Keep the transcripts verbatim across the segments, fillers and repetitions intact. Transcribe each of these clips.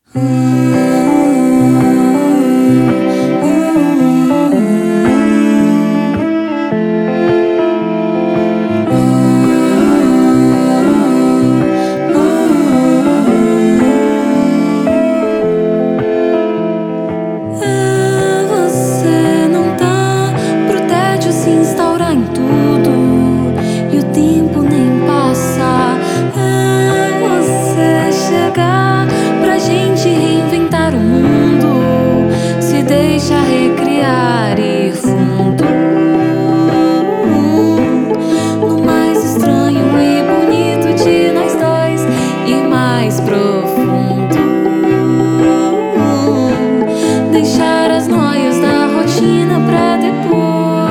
Deixar as noias da rotina pra depois.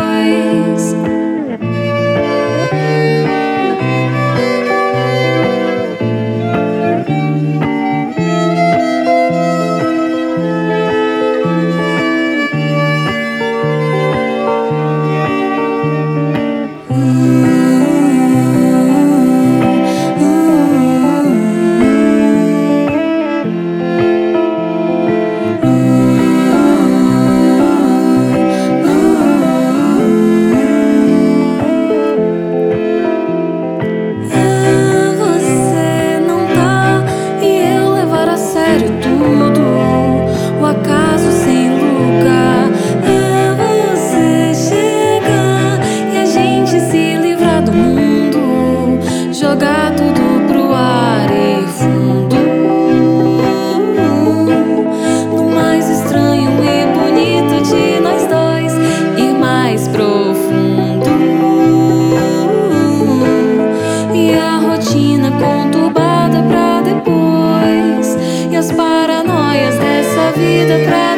Jogar tudo pro ar e fundo, no mais estranho e bonito de nós dois, ir mais profundo. E a rotina conturbada pra depois, e as paranoias dessa vida pra